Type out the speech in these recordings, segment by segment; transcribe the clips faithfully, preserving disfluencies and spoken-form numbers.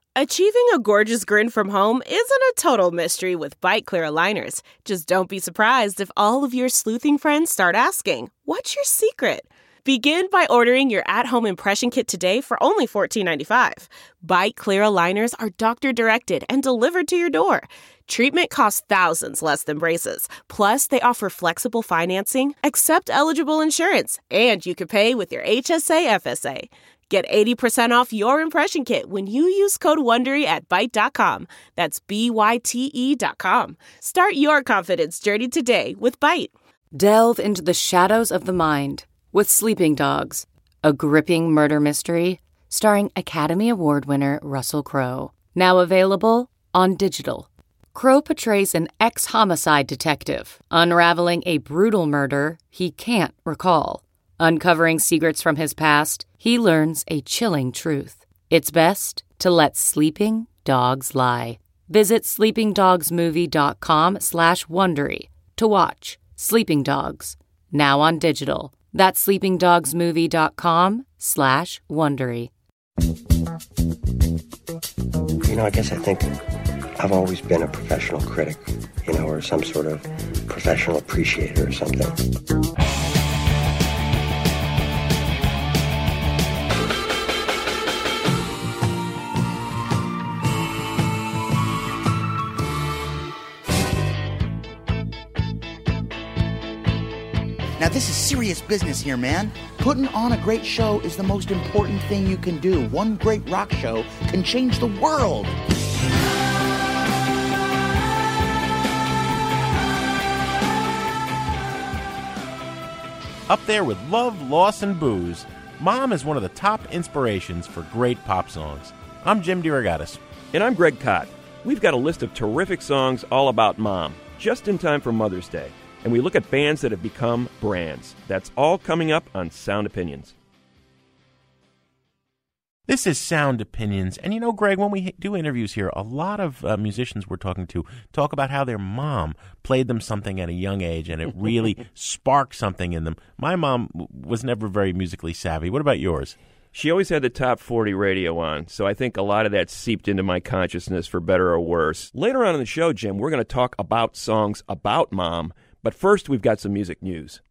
Achieving a gorgeous grin from home isn't a total mystery with Byte Clear aligners. Just don't be surprised if all of your sleuthing friends start asking, "What's your secret?" Begin by ordering your at-home impression kit today for only fourteen ninety-five. Byte Clear aligners are doctor-directed and delivered to your door. Treatment costs thousands less than braces. Plus, they offer flexible financing, accept eligible insurance, and you can pay with your H S A F S A. Get eighty percent off your impression kit when you use code WONDERY at byte dot com. That's B Y T E dot com. Start your confidence journey today with Byte. Delve into the shadows of the mind with Sleeping Dogs, a gripping murder mystery starring Academy Award winner Russell Crowe. Now available on digital. Crowe portrays an ex-homicide detective unraveling a brutal murder he can't recall. Uncovering secrets from his past, he learns a chilling truth. It's best to let sleeping dogs lie. Visit sleepingdogsmovie.com slash Wondery to watch Sleeping Dogs, now on digital. That's sleepingdogsmovie.com slash Wondery. You know, I guess I think I've always been a professional critic, you know, or some sort of professional appreciator or something. Now, this is serious business here, man. Putting on a great show is the most important thing you can do. One great rock show can change the world. Up there with Love, Loss, and Booze, Mom is one of the top inspirations for great pop songs. I'm Jim DeRogatis. And I'm Greg Kot. We've got a list of terrific songs all about Mom, just in time for Mother's Day. And we look at bands that have become brands. That's all coming up on Sound Opinions. This is Sound Opinions. And you know, Greg, when we do interviews here, a lot of uh, musicians we're talking to talk about how their mom played them something at a young age and it really sparked something in them. My mom was never very musically savvy. What about yours? She always had the top forty radio on, so I think a lot of that seeped into my consciousness for better or worse. Later on in the show, Jim, we're going to talk about songs about Mom. But first, we've got some music news.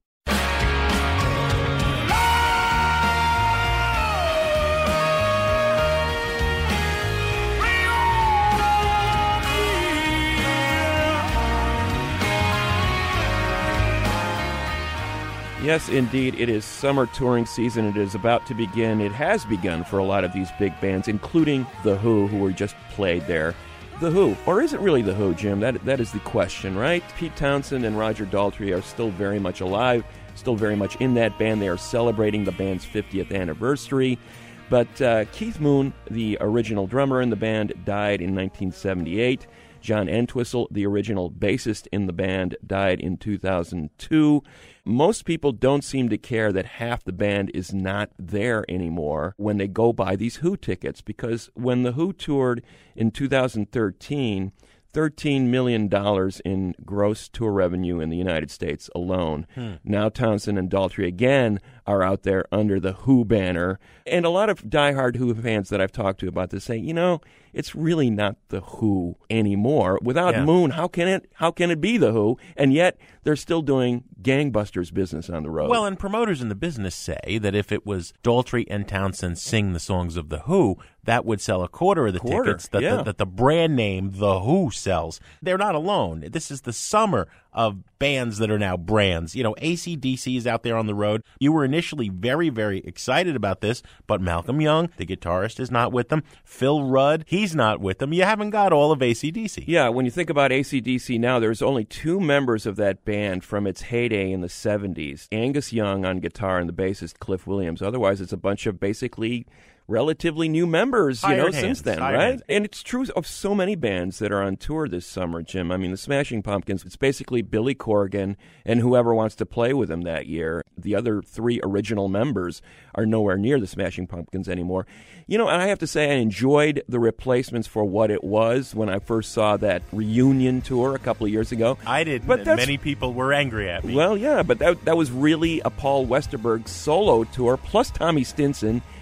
Yes, indeed, it is summer touring season. It is about to begin. It has begun for a lot of these big bands, including The Who, who were just played there. The Who, or is it really The Who, Jim? That that is the question, right? Pete Townsend and Roger Daltrey are still very much alive, still very much in that band. They are celebrating the band's fiftieth anniversary. But uh, Keith Moon, the original drummer in the band, died in nineteen seventy-eight. John Entwistle, the original bassist in the band, died in two thousand two. Most people don't seem to care that half the band is not there anymore when they go buy these Who tickets, because when the Who toured in two thousand thirteen, thirteen million dollars in gross tour revenue in the United States alone. Hmm. Now Townsend and Daltrey again are out there under the Who banner. And a lot of diehard Who fans that I've talked to about this say, you know, it's really not the Who anymore. Without yeah. Moon, how can it how can it be the Who? And yet they're still doing gangbusters business on the road. Well, and promoters in the business say that if it was Daltrey and Townsend sing the songs of the Who, that would sell a quarter of the quarter, tickets that, yeah. the, that the brand name The Who sells. They're not alone. This is the summer of bands that are now brands. You know, A C D C is out there on the road. You were initially very, very excited about this, but Malcolm Young, the guitarist, is not with them. Phil Rudd, he's not with them. You haven't got all of A C D C. Yeah, when you think about A C D C now, there's only two members of that band from its heyday in the seventies. Angus Young on guitar and the bassist Cliff Williams. Otherwise, it's a bunch of basically relatively new members, you Hired know, hands, since then, hired right? hands. And it's true of so many bands that are on tour this summer, Jim. I mean, the Smashing Pumpkins, it's basically Billy Corgan and whoever wants to play with him that year. The other three original members are nowhere near the Smashing Pumpkins anymore. You know, and I have to say I enjoyed the replacements for what it was when I first saw that reunion tour a couple of years ago. I did, but and many people were angry at me. Well, yeah, but that that was really a Paul Westerberg solo tour, plus Tommy Stinson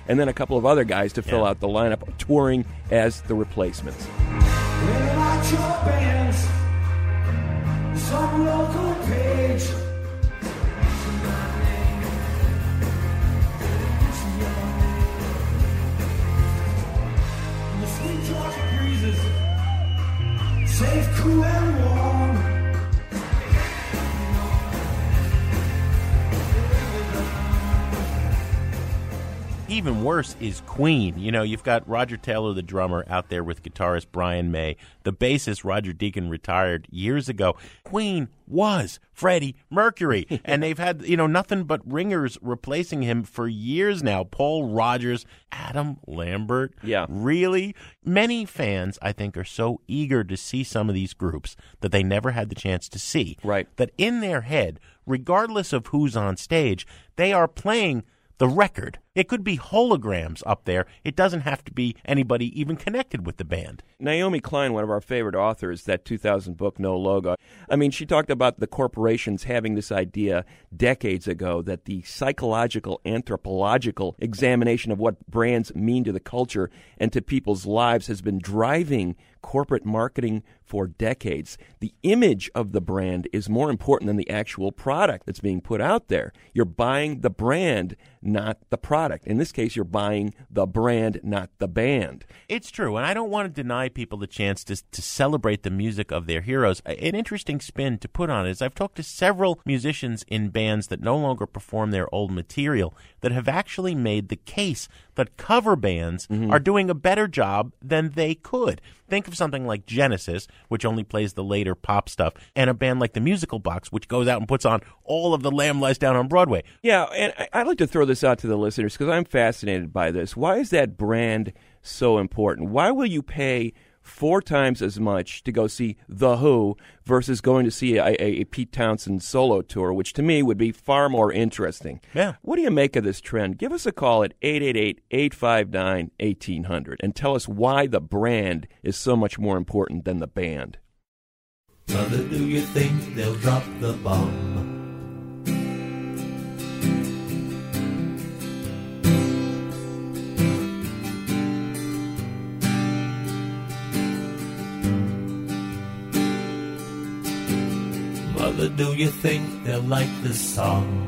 and then a couple of other guys to fill Yeah. out the lineup, touring as the Replacements. Some local page. The sweet Georgia breezes, safe, cool, and warm. Even worse is Queen. You know, you've got Roger Taylor, the drummer, out there with guitarist Brian May. The bassist, Roger Deacon, retired years ago. Queen was Freddie Mercury. And they've had, you know, nothing but ringers replacing him for years now. Paul Rodgers, Adam Lambert. Yeah. Really? Many fans, I think, are so eager to see some of these groups that they never had the chance to see. Right. That in their head, regardless of who's on stage, they are playing the record. It could be holograms up there. It doesn't have to be anybody even connected with the band. Naomi Klein, one of our favorite authors, that two thousand book, No Logo, I mean, she talked about the corporations having this idea decades ago that the psychological, anthropological examination of what brands mean to the culture and to people's lives has been driving corporate marketing for decades. The image of the brand is more important than the actual product that's being put out there. You're buying the brand, not the product. In this case, you're buying the brand, not the band. It's true, and I don't want to deny people the chance to, to celebrate the music of their heroes. An interesting spin to put on it is I've talked to several musicians in bands that no longer perform their old material that have actually made the case that cover bands mm-hmm. are doing a better job than they could. Think of something like Genesis, which only plays the later pop stuff, and a band like the Musical Box, which goes out and puts on all of the Lamb Lies Down on Broadway. Yeah, and I'd like to throw this out to the listeners because I'm fascinated by this. Why is that brand so important? Why will you pay four times as much to go see The Who versus going to see a, a, a Pete Townsend solo tour, which to me would be far more interesting? Yeah. What do you make of this trend? Give us a call at eight eight eight, eight five nine, one eight zero zero and tell us why the brand is so much more important than the band. Mother, do you think they'll drop the bomb? Mother, do you think they'll like this song?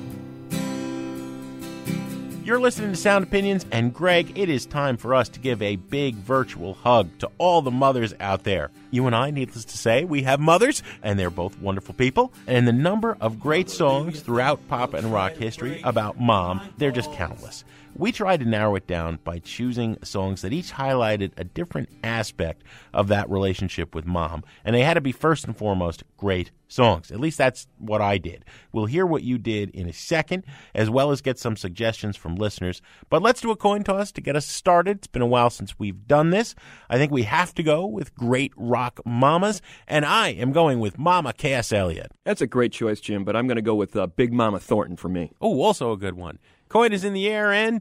You're listening to Sound Opinions, and Greg, it is time for us to give a big virtual hug to all the mothers out there. You and I, needless to say, we have mothers, and they're both wonderful people. And the number of great songs throughout pop and rock history about mom, they're just countless. We tried to narrow it down by choosing songs that each highlighted a different aspect of that relationship with mom. And they had to be first and foremost great songs. At least that's what I did. We'll hear what you did in a second, as well as get some suggestions from listeners. But let's do a coin toss to get us started. It's been a while since we've done this. I think we have to go with great rock mamas, and I am going with Mama Cass Elliot. That's a great choice, Jim, but I'm going to go with uh, Big Mama Thornton for me. Oh, also a good one. Coin is in the air, and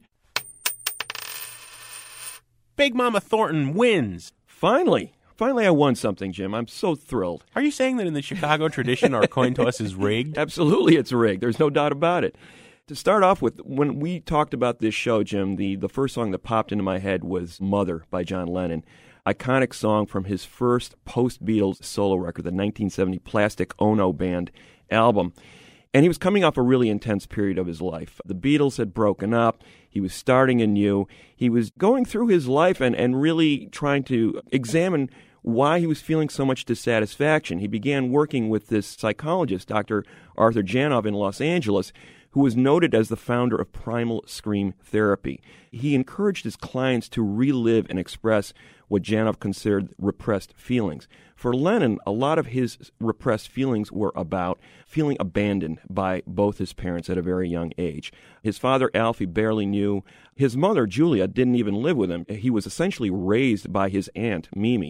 Big Mama Thornton wins. Finally. Finally, I won something, Jim. I'm so thrilled. Are you saying that in the Chicago tradition our coin toss is rigged? Absolutely, it's rigged. There's no doubt about it. To start off with, when we talked about this show, Jim, the, the first song that popped into my head was Mother by John Lennon. Iconic song from his first post-Beatles solo record, the nineteen seventy Plastic Ono Band album. And he was coming off a really intense period of his life. The Beatles had broken up. He was starting anew. He was going through his life and, and really trying to examine why he was feeling so much dissatisfaction. He began working with this psychologist, Doctor Arthur Janov, in Los Angeles, who was noted as the founder of Primal Scream Therapy. He encouraged his clients to relive and express what Janov considered repressed feelings. For Lennon, a lot of his repressed feelings were about feeling abandoned by both his parents at a very young age. His father, Alfie, barely knew. His mother, Julia, didn't even live with him. He was essentially raised by his aunt, Mimi.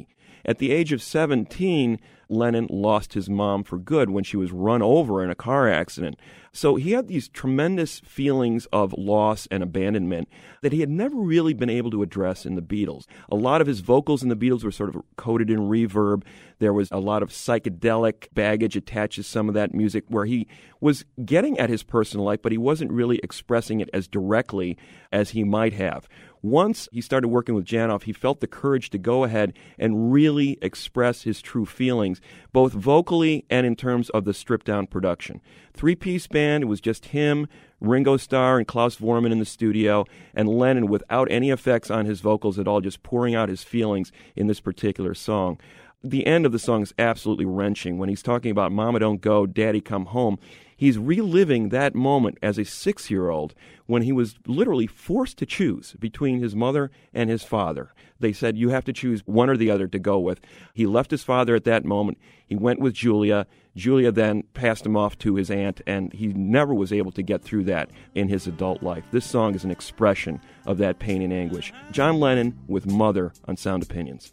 At the age of seventeen, Lennon lost his mom for good when she was run over in a car accident. So he had these tremendous feelings of loss and abandonment that he had never really been able to address in the Beatles. A lot of his vocals in the Beatles were sort of coated in reverb. There was a lot of psychedelic baggage attached to some of that music where he was getting at his personal life, but he wasn't really expressing it as directly as he might have. Once he started working with Janoff, he felt the courage to go ahead and really express his true feelings, both vocally and in terms of the stripped-down production. Three-piece band, it was just him, Ringo Starr, and Klaus Voormann in the studio, and Lennon without any effects on his vocals at all, just pouring out his feelings in this particular song. The end of the song is absolutely wrenching. When he's talking about Mama Don't Go, Daddy Come Home, he's reliving that moment as a six-year-old when he was literally forced to choose between his mother and his father. They said, you have to choose one or the other to go with. He left his father at that moment. He went with Julia. Julia then passed him off to his aunt, and he never was able to get through that in his adult life. This song is an expression of that pain and anguish. John Lennon with Mother on Sound Opinions.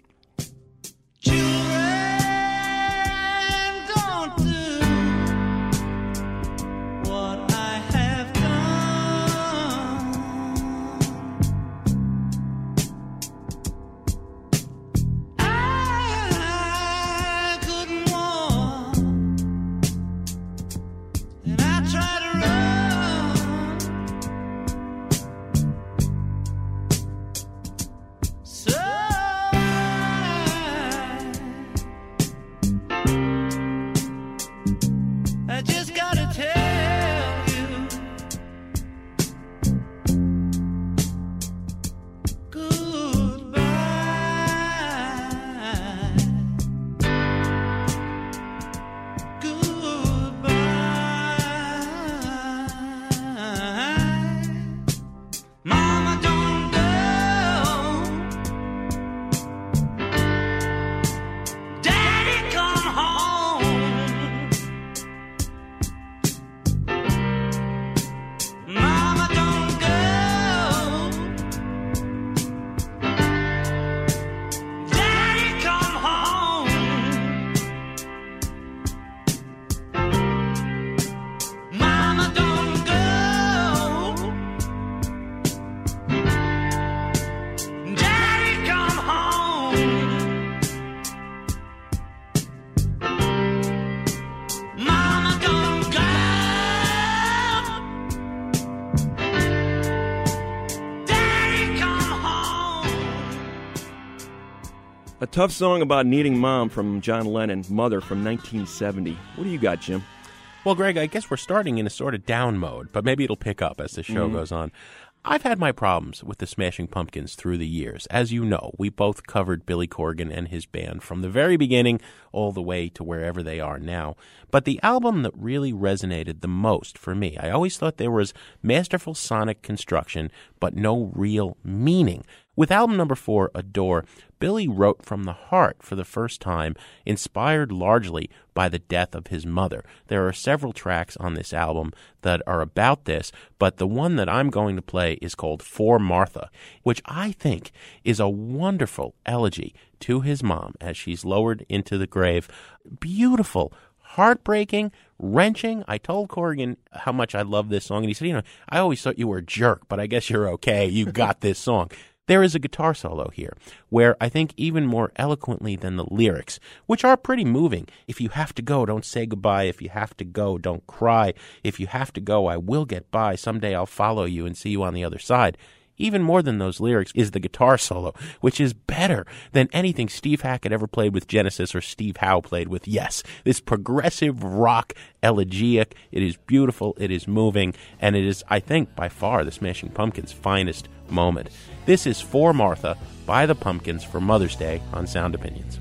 A tough song about needing mom from John Lennon, Mother from nineteen seventy. What do you got, Jim? Well, Greg, I guess we're starting in a sort of down mode, but maybe it'll pick up as the show mm-hmm. goes on. I've had my problems with the Smashing Pumpkins through the years. As you know, we both covered Billy Corgan and his band from the very beginning all the way to wherever they are now. But the album that really resonated the most for me, I always thought there was masterful sonic construction, but no real meaning. With album number four, Adore, Billy wrote from the heart for the first time, inspired largely by the death of his mother. There are several tracks on this album that are about this, but the one that I'm going to play is called For Martha, which I think is a wonderful elegy to his mom as she's lowered into the grave. Beautiful, heartbreaking, wrenching. I told Corgan how much I love this song, and he said, you know, I always thought you were a jerk, but I guess you're okay. You got this song. There is a guitar solo here where I think even more eloquently than the lyrics, which are pretty moving. If you have to go, don't say goodbye. If you have to go, don't cry. If you have to go, I will get by. Someday I'll follow you and see you on the other side. Even more than those lyrics is the guitar solo, which is better than anything Steve Hackett ever played with Genesis or Steve Howe played with Yes. This progressive rock elegiac. It is beautiful, it is moving, and it is, I think, by far the Smashing Pumpkins' finest moment. This is For Martha by the Pumpkins for Mother's Day on Sound Opinions.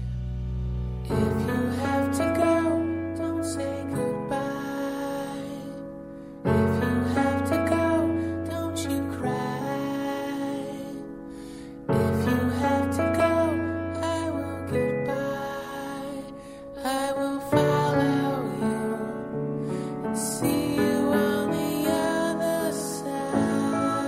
If you have to go, don't say goodbye. If you have to go, don't you cry. If you have to go, I will get by. I will follow you and see you on the other side.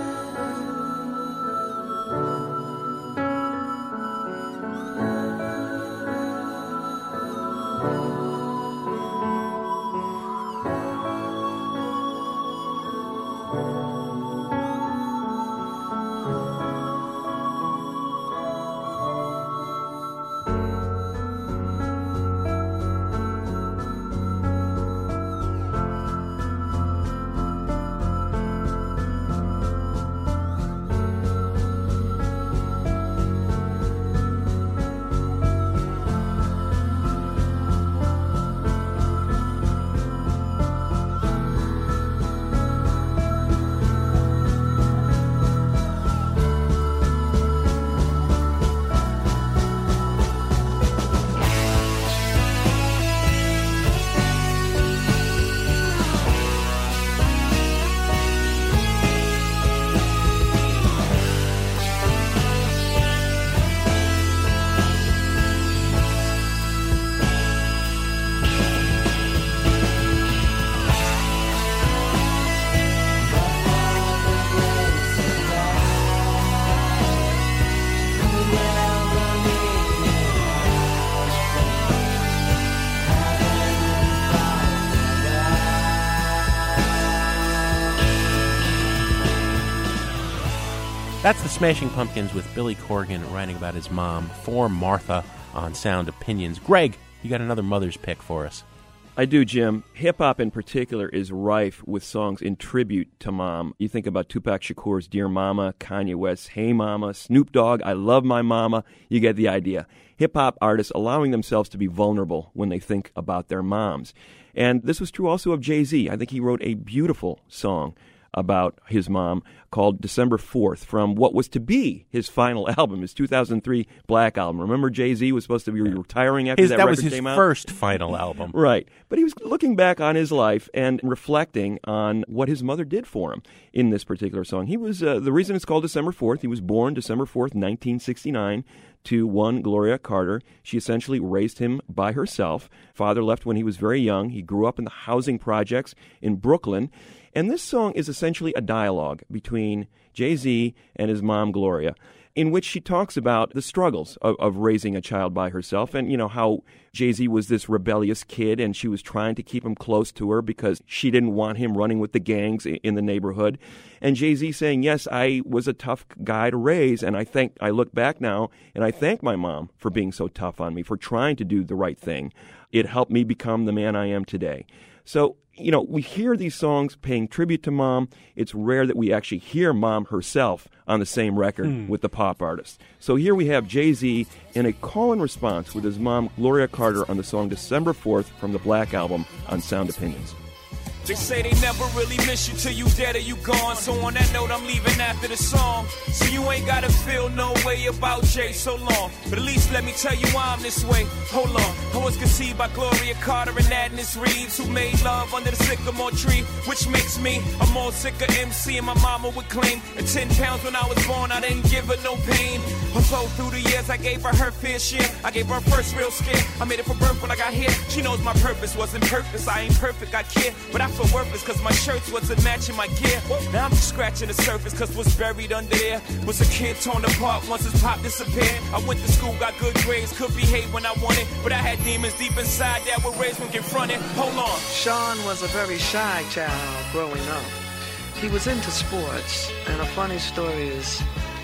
That's the Smashing Pumpkins with Billy Corgan writing about his mom for Martha on Sound Opinions. Greg, you got another mother's pick for us. I do, Jim. Hip-hop in particular is rife with songs in tribute to Mom. You think about Tupac Shakur's Dear Mama, Kanye West's Hey Mama, Snoop Dogg, I Love My Mama. You get the idea. Hip-hop artists allowing themselves to be vulnerable when they think about their moms. And this was true also of Jay-Z. I think he wrote a beautiful song about his mom called December fourth from what was to be his final album, his two thousand three Black Album. Remember, Jay-Z was supposed to be retiring after his, that, that record was his came out? first final album. Right. But he was looking back on his life and reflecting on what his mother did for him in this particular song. He was, uh, the reason it's called December fourth, he was born December fourth, nineteen sixty-nine, to one Gloria Carter. She essentially raised him by herself. Father left when he was very young. He grew up in the housing projects in Brooklyn. And this song is essentially a dialogue between Jay-Z and his mom, Gloria, in which she talks about the struggles of, of raising a child by herself and, you know, how Jay-Z was this rebellious kid and she was trying to keep him close to her because she didn't want him running with the gangs in the neighborhood. And Jay-Z saying, yes, I was a tough guy to raise, and I think I look back now and I thank my mom for being so tough on me, for trying to do the right thing. It helped me become the man I am today. So, you know, we hear these songs paying tribute to Mom. It's rare that we actually hear Mom herself on the same record hmm. with the pop artist. So here we have Jay-Z in a call and response with his mom, Gloria Carter, on the song December fourth from the Black Album on Sound Opinions. They say they never really miss you till you dead or you gone. So on that note, I'm leaving after the song. So you ain't gotta feel no way about Jay so long. But at least let me tell you why I'm this way. Hold on. I was conceived by Gloria Carter and Adnis Reeves, who made love under the sycamore tree, which makes me a more sicker M C. And my mama would claim at ten pounds when I was born, I didn't give her no pain. Although through the years I gave her her fair share. I gave her first real scare. I made it for birth when I got here. She knows my purpose wasn't purpose. I ain't perfect, I care. But I feel worthless cause my shirts wasn't matching my gear. Now I'm just scratching the surface cause what's buried under there was a kid torn apart once his pop disappeared. I went to school, got good grades, could behave when I wanted, but I had demons deep inside that were raised when confronted. Hold on. Sean was a very shy child growing up. He was into sports, and a funny story is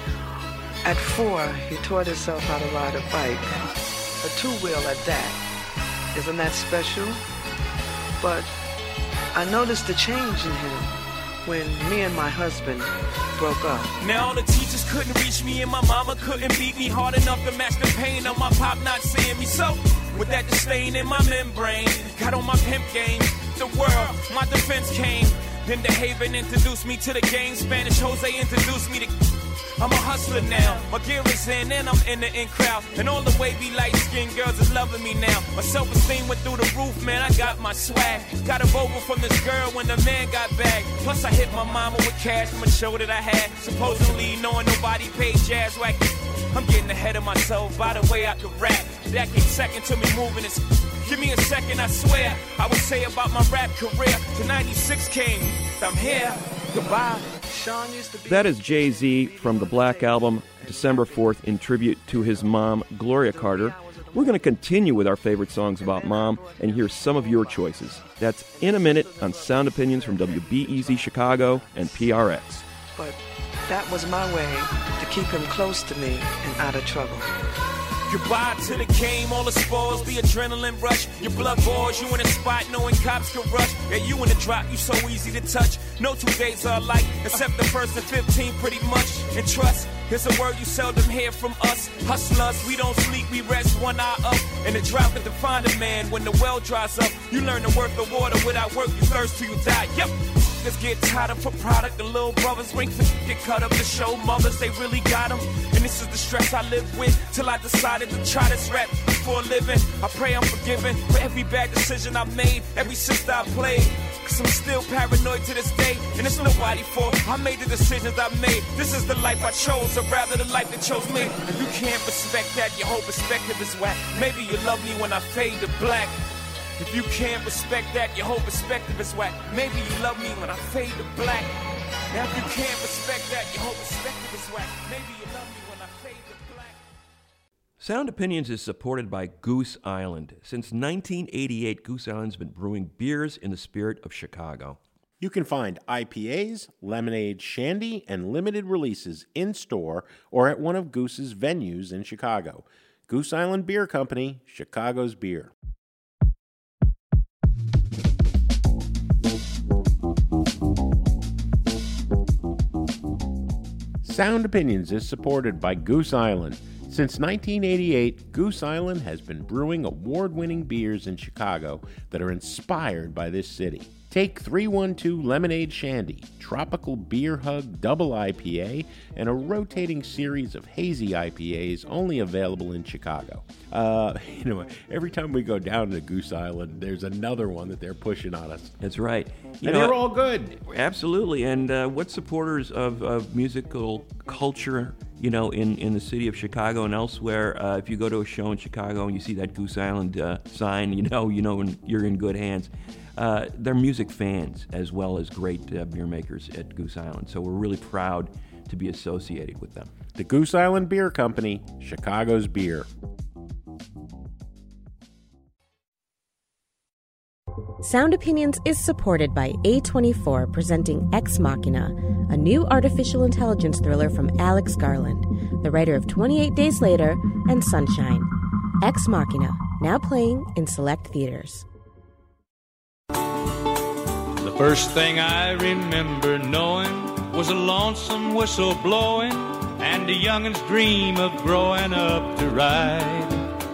at four he taught himself how to ride a bike, a two-wheel at that. Isn't that special? But I noticed the change in him when me and my husband broke up. Now all the teachers couldn't reach me and my mama couldn't beat me hard enough to match the pain of my pop not seeing me. So with that disdain in my membrane, got on my pimp game. The world, my defense came. Then the Haven introduced me to the game. Spanish Jose introduced me to... I'm a hustler now, my gear is in and I'm in the in crowd. And all the wavy light-skinned girls is loving me now. My self-esteem went through the roof, man, I got my swag. Got a vocal from this girl when the man got back. Plus I hit my mama with cash from a show that I had. Supposedly knowing nobody paid jazz whack. I'm getting ahead of myself by the way I can rap. That came second to me moving this. Give me a second, I swear. I would say about my rap career. To ninety-six came, I'm here. Goodbye. Sean used to be... That is Jay-Z from the Black Album, December fourth, in tribute to his mom, Gloria Carter. We're going to continue with our favorite songs about Mom and hear some of your choices. That's in a minute on Sound Opinions from W B E Z Chicago and P R X. But that was my way to keep him close to me and out of trouble. Goodbye to the game, all the spores, the adrenaline rush. Your blood boils, you in a spot knowing cops can rush. Yeah, you in the drop, you so easy to touch. No two days are alike, except the first and fifteen pretty much. And trust, here's a word you seldom hear from us. Hustlers, we don't sleep, we rest one eye up. And the drought can define a man when the well dries up. You learn the worth of water, without work you thirst till you die. Yep. Let's get tired of for product. The little brothers wink to get cut up to show mothers they really got them. And this is the stress I live with till I decided to try this rap for a living. I pray I'm forgiven for every bad decision I made, every sister I played. Cause I'm still paranoid to this day, and it's nobody's fault. I made the decisions I made. This is the life I chose, or rather the life that chose me. If you can't respect that, your whole perspective is whack. Maybe you love me when I fade to black. If you can't respect that, your whole perspective is whack. Maybe you love me when I fade to black. Now if you can't respect that, your whole perspective is whack. Maybe you love me when I fade to black. Sound Opinions is supported by Goose Island. Since nineteen eighty-eight, Goose Island's been brewing beers in the spirit of Chicago. You can find I P As, lemonade, shandy, and limited releases in-store or at one of Goose's venues in Chicago. Goose Island Beer Company, Chicago's beer. Sound Opinions is supported by Goose Island. Since nineteen eighty-eight, Goose Island has been brewing award-winning beers in Chicago that are inspired by this city. Take three one two Lemonade Shandy, Tropical Beer Hug Double I P A, and a rotating series of hazy I P As only available in Chicago. Uh, you know, every time we go down to Goose Island, there's another one that they're pushing on us. That's right. You and know, they're all good. Absolutely. And uh, what supporters of, of musical culture, you know, in, in the city of Chicago and elsewhere, uh, if you go to a show in Chicago and you see that Goose Island uh, sign, you know, you know you're in good hands. Uh, they're music fans as well as great uh, beer makers at Goose Island, so we're really proud to be associated with them. The Goose Island Beer Company, Chicago's beer. Sound Opinions is supported by A twenty-four, presenting Ex Machina, a new artificial intelligence thriller from Alex Garland, the writer of twenty-eight Days Later and Sunshine. Ex Machina, now playing in select theaters. The first thing I remember knowing was a lonesome whistle blowing and a youngin's dream of growing up to ride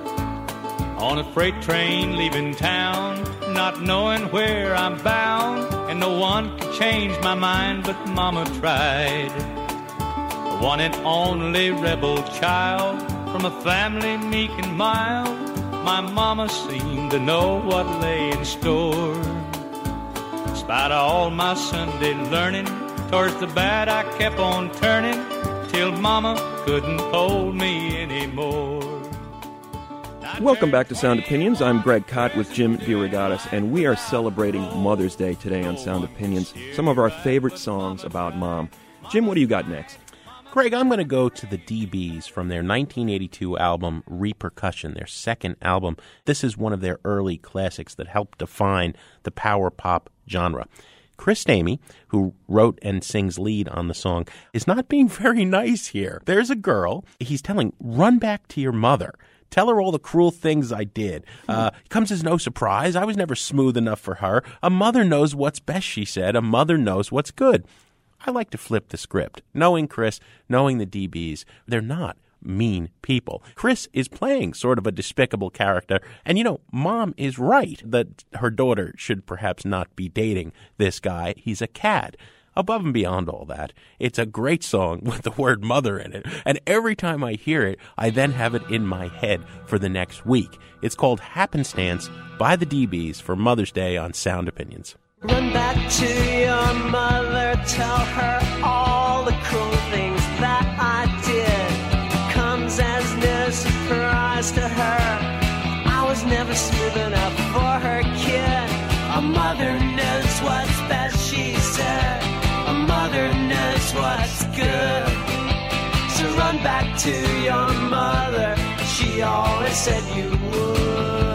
on a freight train leaving town, not knowing where I'm bound, and no one could change my mind but Mama tried. The one and only rebel child from a family meek and mild, my Mama seemed to know what lay in store. In spite of all my Sunday learning, towards the bad I kept on turning, till Mama couldn't hold me anymore. Welcome back to Sound Opinions. I'm Greg Kot with Jim DeRogatis, and we are celebrating Mother's Day today on Sound Opinions. Some of our favorite songs about Mom. Jim, what do you got next? Greg, I'm going to go to the D B's from their nineteen eighty-two album Repercussion, their second album. This is one of their early classics that helped define the power pop genre. Chris Stamey, who wrote and sings lead on the song, is not being very nice here. There's a girl, he's telling, run back to your mother. Tell her all the cruel things I did. Uh, comes as no surprise. I was never smooth enough for her. A mother knows what's best, she said. A mother knows what's good. I like to flip the script. Knowing Chris, knowing the D B's, they're not mean people. Chris is playing sort of a despicable character, and you know, Mom is right that her daughter should perhaps not be dating this guy. He's a cad. Above and beyond all that, it's a great song with the word mother in it, and every time I hear it, I then have it in my head for the next week. It's called Happenstance by the D B's for Mother's Day on Sound Opinions. Run back to your mother, tell her all the cruel things that I did. Comes as no surprise to her. I was never smooth enough for her kid. A mother knows what's best, she said. A mother knows what's good. So run back to your mother, she always said you would.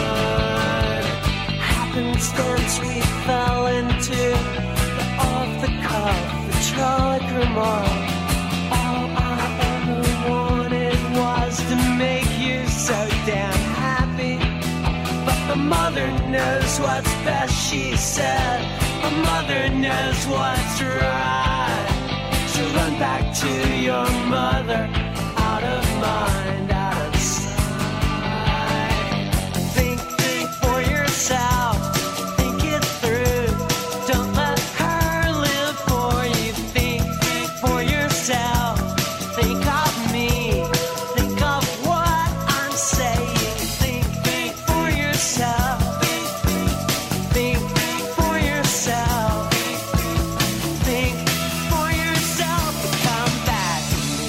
Happenstance we fell into the off-the-cuff, the Charlie Grimaud. All I ever wanted was to make you so damn happy. But a mother knows what's best, she said. A mother knows what's right. So run back to your mother, out of mind, out of sight. Think, think for yourself. Think it through. Don't let her live for you. Think, think for yourself. Think of me. Think of what I'm saying. Think, think for yourself. Think, think for yourself. Think for yourself and come back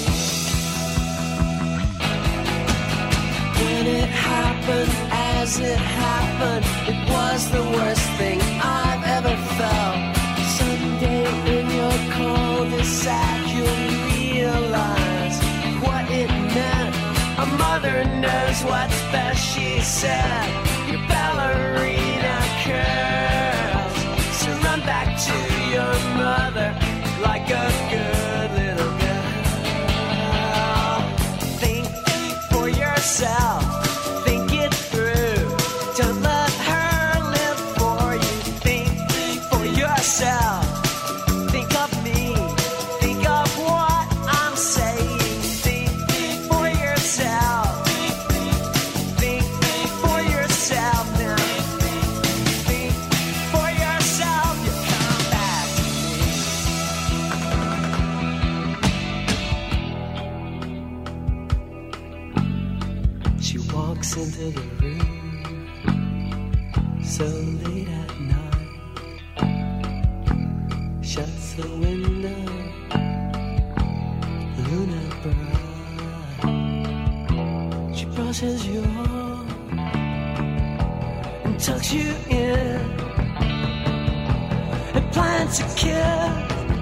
to me. When it happened, as it happened, it was the worst thing I've ever felt. Someday in your cul-de-sac you'll realize what it meant. A mother knows what's best, she said. Your ballerina curls. So run back to She walks into the room so late at night, shuts the window, Luna bright. She brushes you off and tucks you in and plants a kiss.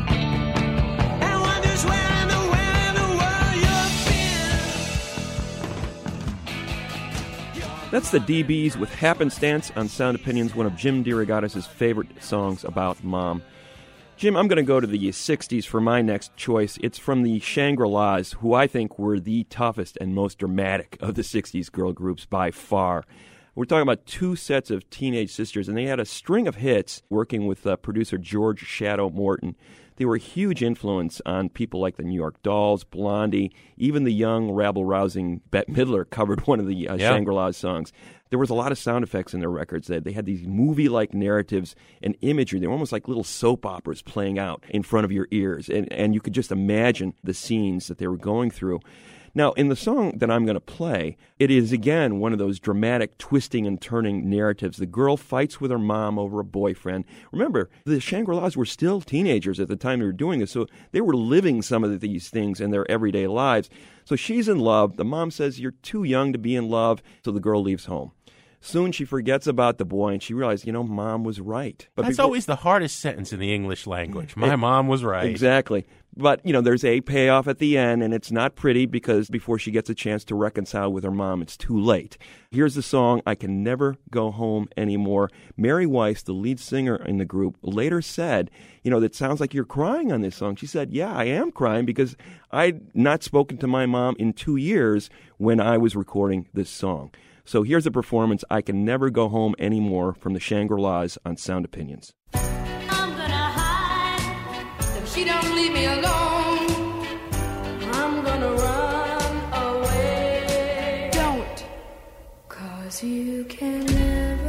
That's the D Bs with Happenstance on Sound Opinions, one of Jim DeRogatis' favorite songs about mom. Jim, I'm going to go to the sixties for my next choice. It's from the Shangri-Las, who I think were the toughest and most dramatic of the sixties girl groups by far. We're talking about two sets of teenage sisters, and they had a string of hits working with uh, producer George Shadow Morton. They were a huge influence on people like the New York Dolls, Blondie, even the young, rabble-rousing Bette Midler covered one of the uh, yeah. Shangri-Las songs. There was a lot of sound effects in their records. They, they had these movie-like narratives and imagery. They were almost like little soap operas playing out in front of your ears, and, and you could just imagine the scenes that they were going through. Now, in the song that I'm going to play, it is, again, one of those dramatic twisting and turning narratives. The girl fights with her mom over a boyfriend. Remember, the Shangri-Las were still teenagers at the time they were doing this, so they were living some of these things in their everyday lives. So she's in love. The mom says, you're too young to be in love, so the girl leaves home. Soon she forgets about the boy, and she realizes, you know, mom was right. But That's before... always the hardest sentence in the English language. My it, mom was right. Exactly. But, you know, there's a payoff at the end, and it's not pretty because before she gets a chance to reconcile with her mom, it's too late. Here's the song, I Can Never Go Home Anymore. Mary Weiss, the lead singer in the group, later said, you know, that sounds like you're crying on this song. She said, yeah, I am crying because I'd not spoken to my mom in two years when I was recording this song. So here's a performance, I Can Never Go Home Anymore, from the Shangri-Las on Sound Opinions. I'm gonna hide if she don't leave me alone. I'm gonna run away. Don't, 'cause you can never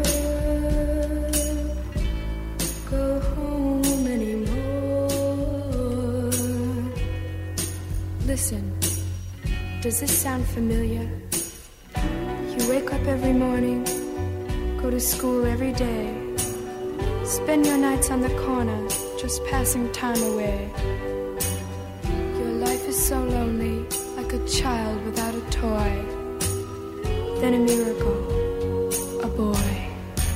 go home anymore. Listen, does this sound familiar? You wake up every morning, go to school every day, spend your nights on the corner, just passing time away. Your life is so lonely, like a child without a toy. Then a miracle, a boy.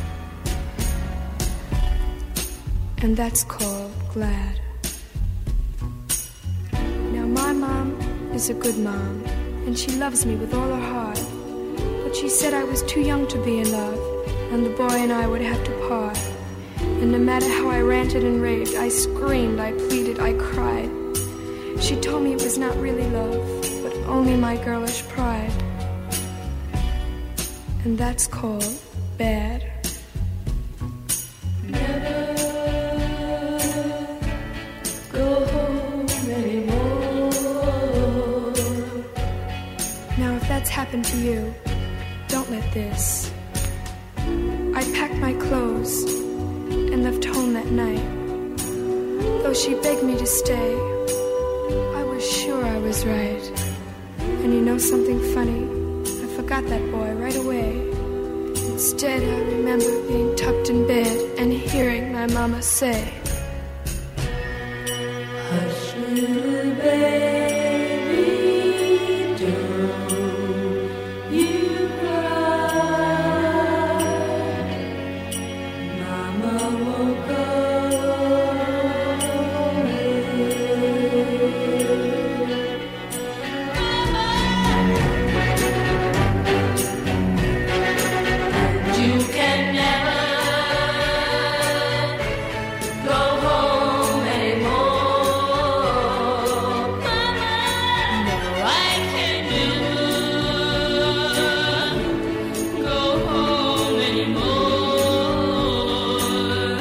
And that's called glad. Now my mom is a good mom, and she loves me with all her heart. But she said I was too young to be in love, and the boy and I would have to part. And no matter how I ranted and raved, I screamed, I pleaded, I cried. She told me it was not really love, but only my girlish pride. And that's called bad. Never go home anymore. Now if that's happened to you, don't let this. I packed my clothes and left home that night. Though she begged me to stay, I was sure I was right. And you know something funny? I forgot that boy right away. Instead, I remember being tucked in bed and hearing my mama say, hush, little baby, don't you cry. Mama won't go away. You can never go home anymore. Mama, no, I can't do go home anymore.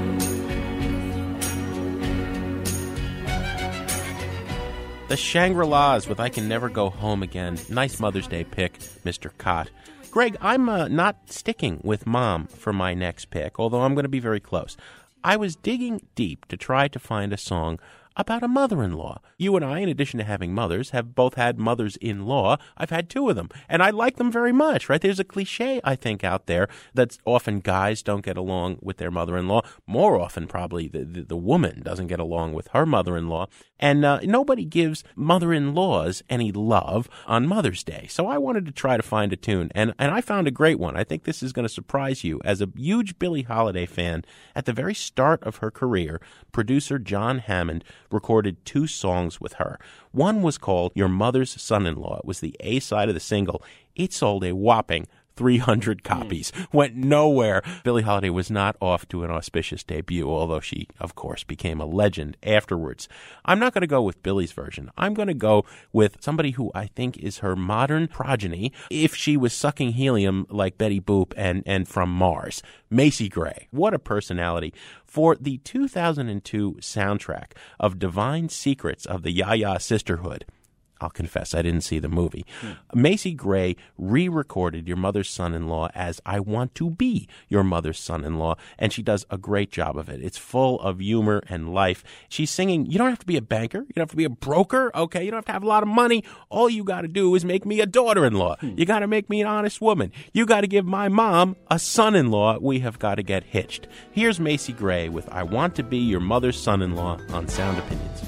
The Shangri-Las with I Can Never Go Home Again. Nice Mother's Day pick, Mister Cott. Greg, I'm uh, not sticking with Mom for my next pick, although I'm going to be very close. I was digging deep to try to find a song about a mother-in-law. You and I, in addition to having mothers, have both had mothers-in-law. I've had two of them, and I like them very much, right? There's a cliche, I think, out there that often guys don't get along with their mother-in-law. More often, probably, the, the, the woman doesn't get along with her mother-in-law. And uh, nobody gives mother-in-laws any love on Mother's Day. So I wanted to try to find a tune, and, and I found a great one. I think this is going to surprise you. As a huge Billie Holiday fan, at the very start of her career, producer John Hammond recorded two songs with her. One was called Your Mother's Son-in-Law. It was the A side of the single. It sold a whopping three hundred copies. Mm. Went nowhere. Billie Holiday was not off to an auspicious debut, although she, of course, became a legend afterwards. I'm not going to go with Billie's version. I'm going to go with somebody who I think is her modern progeny, if she was sucking helium like Betty Boop and, and from Mars. Macy Gray. What a personality. For the two thousand two soundtrack of Divine Secrets of the Ya-Ya Sisterhood, I'll confess, I didn't see the movie. Hmm. Macy Gray re-recorded Your Mother's Son-in-Law as I Want to Be Your Mother's Son-in-Law, and she does a great job of it. It's full of humor and life. She's singing, you don't have to be a banker. You don't have to be a broker, okay? You don't have to have a lot of money. All you got to do is make me a daughter-in-law. Hmm. You got to make me an honest woman. You got to give my mom a son-in-law. We have got to get hitched. Here's Macy Gray with I Want to Be Your Mother's Son-in-Law on Sound Opinions.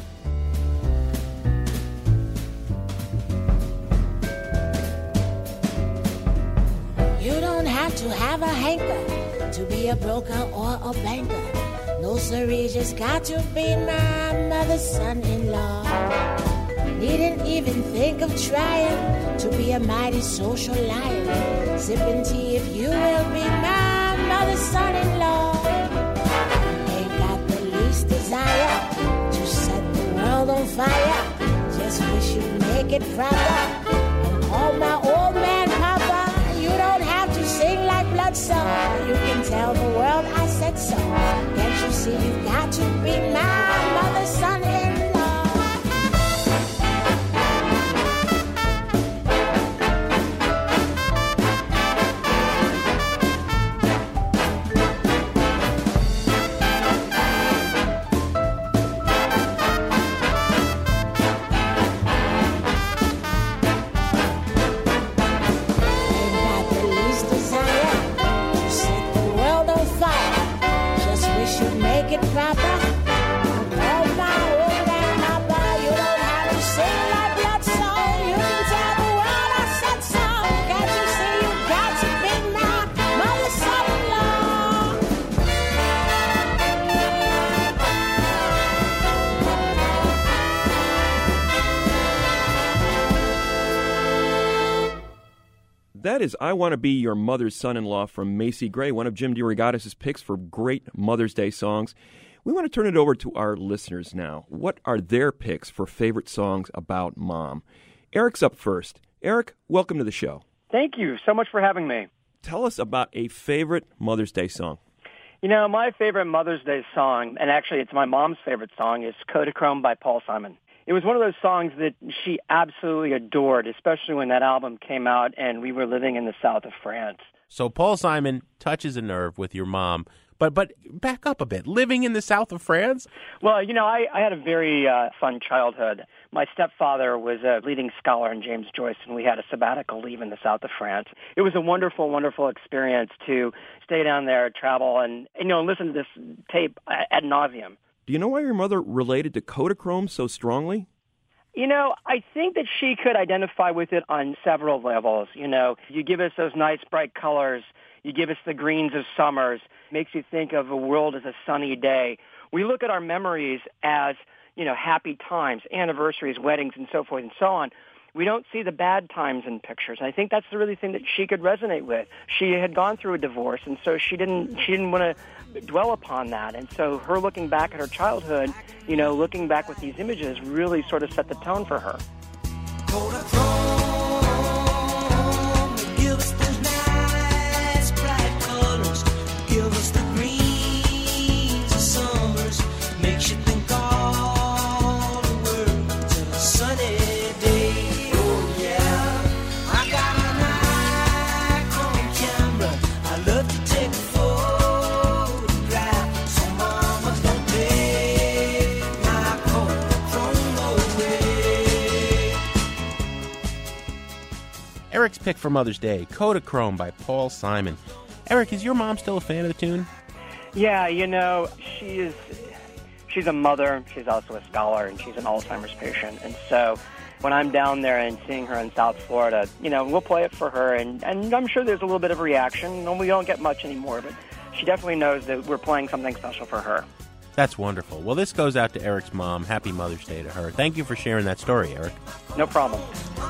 You don't have to have a hanker to be a broker or a banker. No, sirree, just got to be my mother's son-in-law. Needn't even think of trying to be a mighty social lion. Sipping tea if you will be my mother's son-in-law. Ain't got the least desire to set the world on fire. Just wish you'd make it proper. And all my old man papa, you don't have to sing like Bloodsucker. You can tell the world I said so. Can't you see you've got to be my mother's son-in-law? Make it proper. Oh, my old man, papa, you don't have to sing like blood song. You can tell the world I said so. Can't you see you got to be my mother's son-in-law? That is I Want to Be Your Mother's Son-in-Law from Macy Gray, one of Jim DeRogatis' picks for great Mother's Day songs. We want to turn it over to our listeners now. What are their picks for favorite songs about Mom? Eric's up first. Eric, welcome to the show. Thank you so much for having me. Tell us about a favorite Mother's Day song. You know, my favorite Mother's Day song, and actually it's my mom's favorite song, is Kodachrome by Paul Simon. It was one of those songs that she absolutely adored, especially when that album came out and we were living in the south of France. So Paul Simon touches a nerve with your mom. But but back up a bit. Living in the south of France? Well, you know, I, I had a very uh, fun childhood. My stepfather was a leading scholar in James Joyce, and we had a sabbatical leave in the south of France. It was a wonderful, wonderful experience to stay down there, travel, and, you know, listen to this tape ad nauseum. Do you know why your mother related to Kodachrome so strongly? You know, I think that she could identify with it on several levels. You know, you give us those nice, bright colors. You give us the greens of summers. Makes you think of a world as a sunny day. We look at our memories as, you know, happy times, anniversaries, weddings, and so forth and so on. We don't see the bad times in pictures. I think that's the really thing that she could resonate with. She had gone through a divorce, and so she didn't she didn't want to dwell upon that. And so her looking back at her childhood, you know, looking back with these images really sort of set the tone for her. Give us the nice bright colors, give us the greens of summers, makes you think all the world's in a sunny day. Oh yeah, I got an Nikon camera, I love to take a photograph, so mama don't take my coat. pick for Mother's Day, Kodachrome by Paul Simon. Eric, is your mom still a fan of the tune? Yeah, you know, she is. She's a mother. She's also a scholar, and she's an Alzheimer's patient. And so when I'm down there and seeing her in South Florida, you know, we'll play it for her, and, and I'm sure there's a little bit of reaction. And we don't get much anymore, but she definitely knows that we're playing something special for her. That's wonderful. Well, this goes out to Eric's mom. Happy Mother's Day to her. Thank you for sharing that story, Eric. No problem.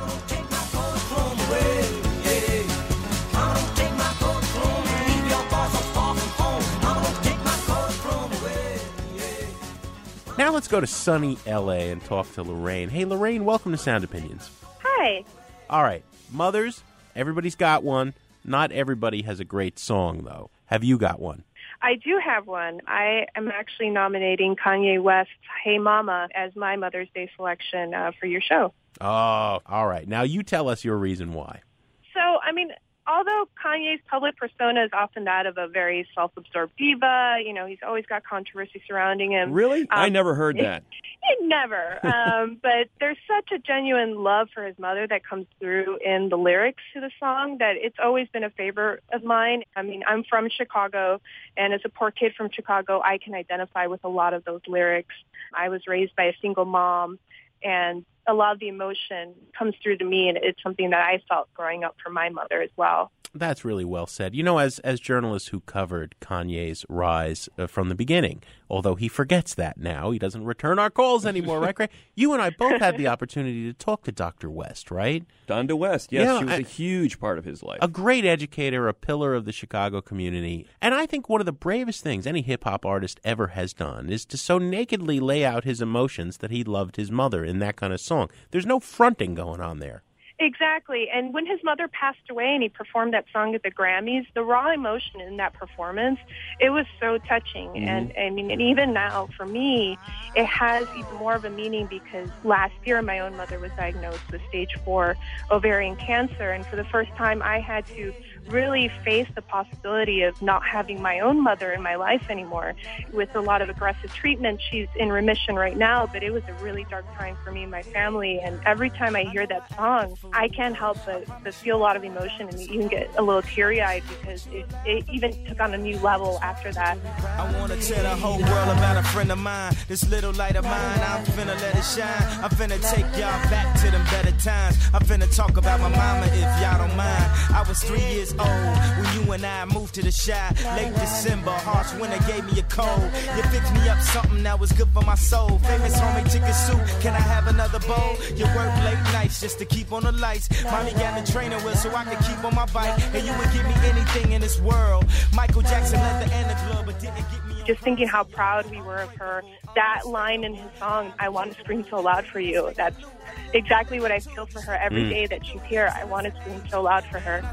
Now let's go to sunny L A and talk to Lorraine. Hey, Lorraine, welcome to Sound Opinions. Hi. All right. Mothers, everybody's got one. Not everybody has a great song, though. Have you got one? I do have one. I am actually nominating Kanye West's Hey Mama as my Mother's Day selection uh, for your show. Oh, all right. Now you tell us your reason why. So, I mean, although Kanye's public persona is often that of a very self-absorbed diva, you know, he's always got controversy surrounding him. Really? Um, I never heard that. Never. Um, but there's such a genuine love for his mother that comes through in the lyrics to the song that it's always been a favorite of mine. I mean, I'm from Chicago, and as a poor kid from Chicago, I can identify with a lot of those lyrics. I was raised by a single mom, and a lot of the emotion comes through to me, and it's something that I felt growing up from my mother as well. That's really well said. You know, as as journalists who covered Kanye's rise uh, from the beginning, although he forgets that now, he doesn't return our calls anymore, right, Craig? You and I both had the opportunity to talk to Doctor West, right? Donda West, yes, Yeah, she was I- a huge part of his life. A great educator, a pillar of the Chicago community. And I think one of the bravest things any hip-hop artist ever has done is to so nakedly lay out his emotions that he loved his mother in that kind of song. There's no fronting going on there. Exactly. And when his mother passed away and he performed that song at the Grammys, the raw emotion in that performance, it was so touching. Mhm. And I mean, and even now for me, it has even more of a meaning because last year my own mother was diagnosed with stage four ovarian cancer. And for the first time, I had to really face the possibility of not having my own mother in my life anymore. With a lot of aggressive treatment, she's in remission right now, but it was a really dark time for me and my family. And every time I hear that song, I can't help but, but feel a lot of emotion and even get a little teary-eyed because it, it even took on a new level after that. I wanna tell the whole world about a friend of mine. This little light of mine, I'm finna let it shine. I'm finna take y'all back to them better times. I'm finna talk about my mama if y'all don't mind. I was three years old when you and I moved to the Chi. Late December, harsh winter gave me a cold. You fixed me up something that was good for my soul. Famous homie chicken soup, can I have another bowl? You work late nights just to keep on the lights. Mommy got me training wheel so I could keep on my bike. And you would give me anything in this world. Michael Jackson leather and the glove, but didn't get me. Just thinking how proud we were of her. That line in his song, I want to scream so loud for you. That's exactly what I feel for her every Mm. day that she's here. I want to scream so loud for her.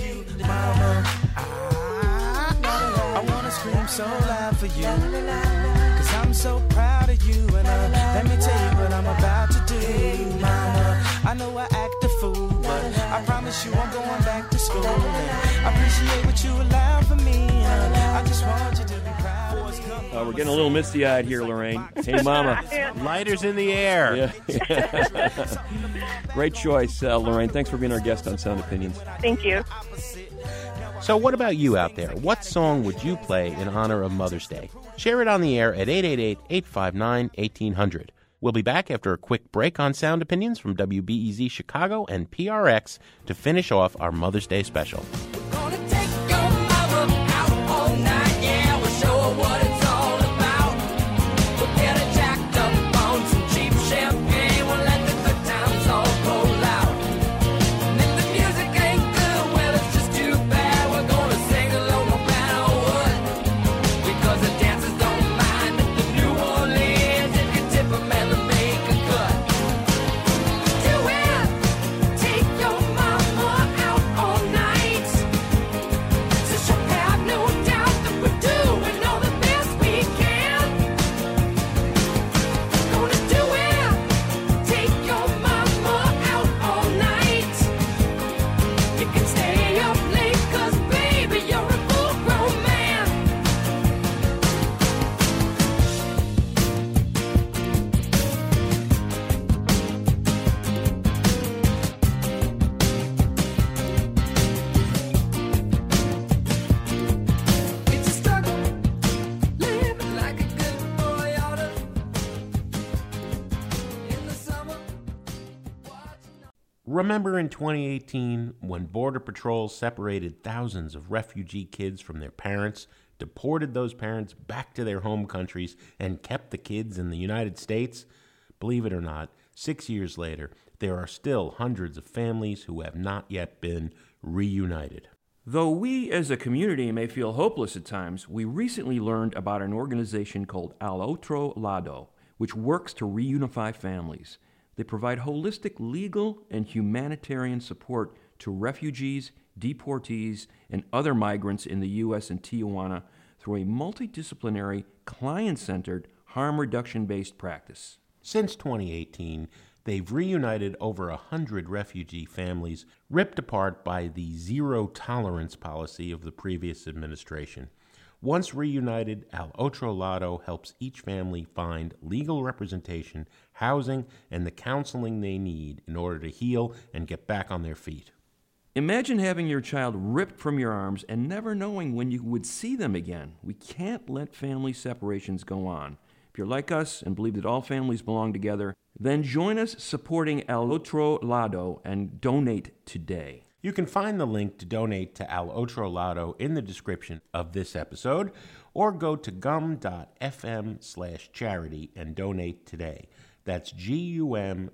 Mama, I, I wanna scream so loud for you. Cause I'm so proud of you. And uh, let me tell you what I'm about to do. Mama, I know I act a fool, but I promise you I'm going back to school. And I appreciate what you allowed for me. Uh, I just want you to be proud. Uh, we're getting a little misty-eyed here, Lorraine. Hey, Mama. Lighters in the air. Yeah. Great choice, uh, Lorraine. Thanks for being our guest on Sound Opinions. Thank you. So what about you out there? What song would you play in honor of Mother's Day? Share it on the air at eight eight eight, eight five nine, one eight hundred. We'll be back after a quick break on Sound Opinions from W B E Z Chicago and P R X to finish off our Mother's Day special. Take your mama out all night. remember in twenty eighteen when Border Patrol separated thousands of refugee kids from their parents, deported those parents back to their home countries, and kept the kids in the United States? Believe it or not, six years later, there are still hundreds of families who have not yet been reunited. Though we as a community may feel hopeless at times, we recently learned about an organization called Al Otro Lado, which works to reunify families. They provide holistic legal and humanitarian support to refugees, deportees, and other migrants in the U S and Tijuana through a multidisciplinary, client-centered, harm reduction-based practice. Since twenty eighteen, they've reunited over a hundred refugee families ripped apart by the zero-tolerance policy of the previous administration. Once reunited, Al Otro Lado helps each family find legal representation, housing, and the counseling they need in order to heal and get back on their feet. Imagine having your child ripped from your arms and never knowing when you would see them again. We can't let family separations go on. If you're like us and believe that all families belong together, then join us supporting Al Otro Lado and donate today. You can find the link to donate to Al Otro Lado in the description of this episode, or go to gum.fm slash charity and donate today. That's gum.fm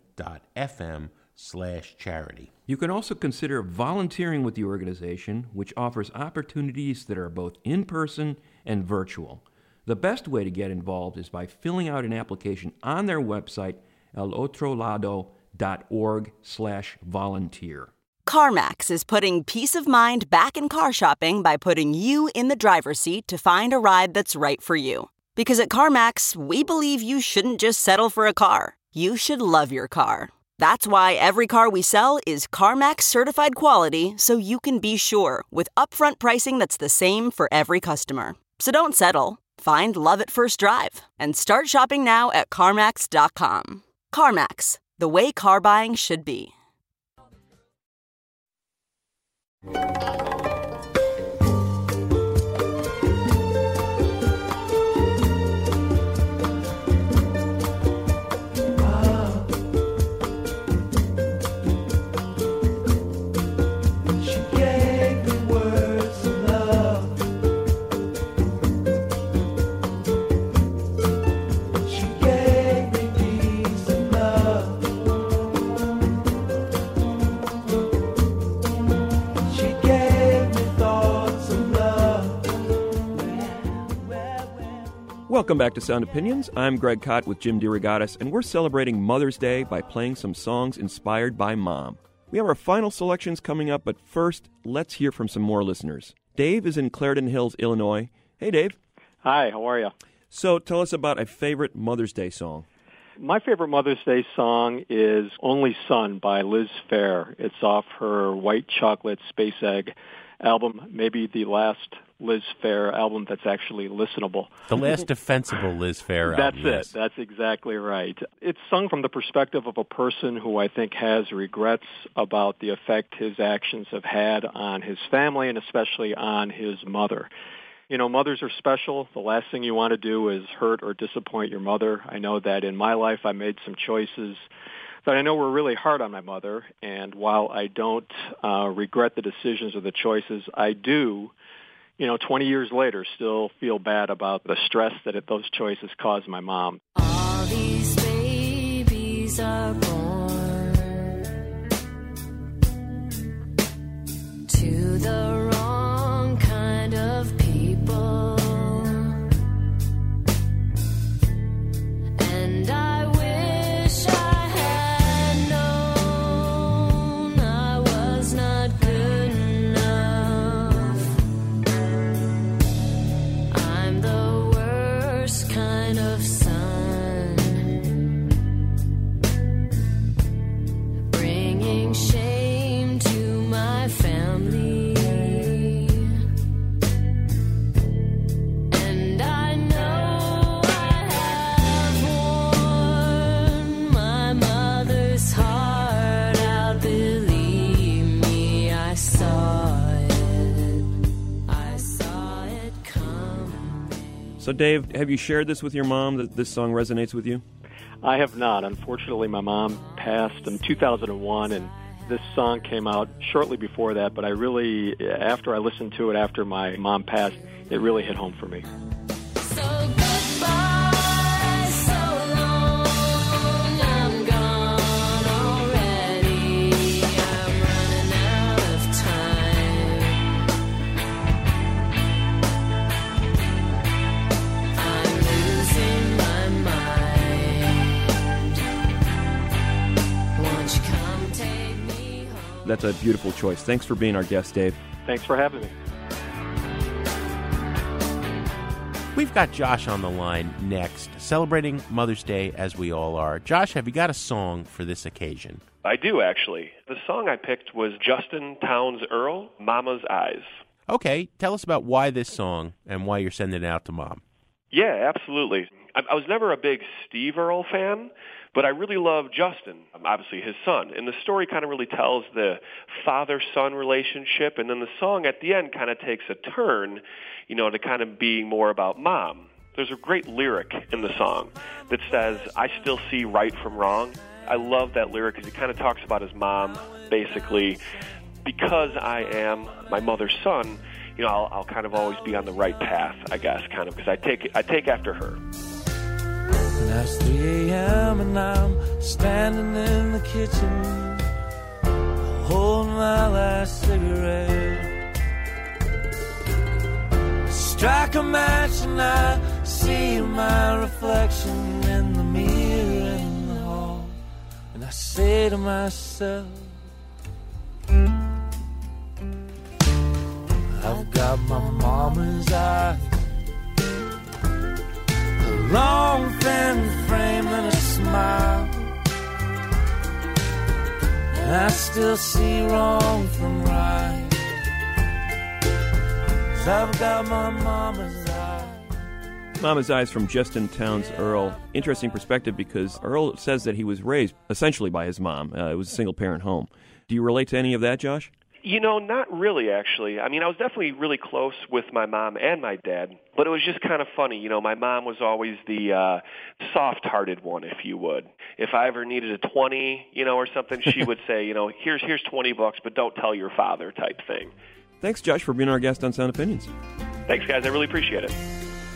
slash charity. You can also consider volunteering with the organization, which offers opportunities that are both in-person and virtual. The best way to get involved is by filling out an application on their website, alotrolado.org slash volunteer. CarMax is putting peace of mind back in car shopping by putting you in the driver's seat to find a ride that's right for you. Because at CarMax, we believe you shouldn't just settle for a car. You should love your car. That's why every car we sell is CarMax certified quality, so you can be sure with upfront pricing that's the same for every customer. So don't settle. Find love at first drive and start shopping now at CarMax dot com. CarMax, the way car buying should be. Welcome back to Sound Opinions. I'm Greg Kot with Jim DeRogatis, and we're celebrating Mother's Day by playing some songs inspired by Mom. We have our final selections coming up, but first, let's hear from some more listeners. Dave is in Clarendon Hills, Illinois. Hey, Dave. Hi, how are you? So tell us about a favorite Mother's Day song. My favorite Mother's Day song is Only Son by Liz Phair. It's off her White Chocolate Space Egg album, maybe the last Liz Phair album that's actually listenable. The last defensible Liz Phair album. That's yes. it. That's exactly right. It's sung from the perspective of a person who I think has regrets about the effect his actions have had on his family and especially on his mother. You know, mothers are special. The last thing you want to do is hurt or disappoint your mother. I know that in my life I made some choices that I know were really hard on my mother, and while I don't uh, regret the decisions or the choices, I do, you know, twenty years later, still feel bad about the stress that it, those choices caused my mom. All these babies are born to the wrong kind of people, and I wish I had known I was not good enough. I'm the worst kind of son, bringing shame to my family. And I know I have worn my mother's heart out. Believe me, I saw it. I saw it come. So, Dave, have you shared this with your mom, that this song resonates with you? I have not. Unfortunately, my mom passed in two thousand one, and This song came out shortly before that, but I really, after I listened to it after my mom passed, it really hit home for me. That's a beautiful choice. Thanks for being our guest, Dave. Thanks for having me. We've got Josh on the line next, celebrating Mother's Day as we all are. Josh, have you got a song for this occasion? I do, actually. The song I picked was Justin Townes Earle, Mama's Eyes. Okay, tell us about why this song and why you're sending it out to Mom. Yeah, absolutely. I, I was never a big Steve Earle fan, but I really love Justin, obviously his son. And the story kind of really tells the father-son relationship, and then the song at the end kind of takes a turn, you know, to kind of being more about Mom. There's a great lyric in the song that says, I still see right from wrong. I love that lyric because he kind of talks about his mom, basically. Because I am my mother's son, you know, I'll, I'll kind of always be on the right path, I guess, kind of, because I take I take after her. Now it's three a.m. and I'm standing in the kitchen, holding my last cigarette. Strike a match and I see my reflection in the mirror in the hall, and I say to myself, I've got my mama's eyes, a long thin frame and a smile, and I still see wrong from right, 'cause I've got my mama's eyes. Mama's Eyes from Justin Townes Earle. Interesting perspective because Earle says that he was raised essentially by his mom. Uh, it was a single-parent home. Do you relate to any of that, Josh? You know, not really, actually. I mean, I was definitely really close with my mom and my dad, but it was just kind of funny. You know, my mom was always the uh, soft-hearted one, if you would. If I ever needed a twenty, you know, or something, she would say, you know, here's here's twenty bucks, but don't tell your father type thing. Thanks, Josh, for being our guest on Sound Opinions. Thanks, guys. I really appreciate it.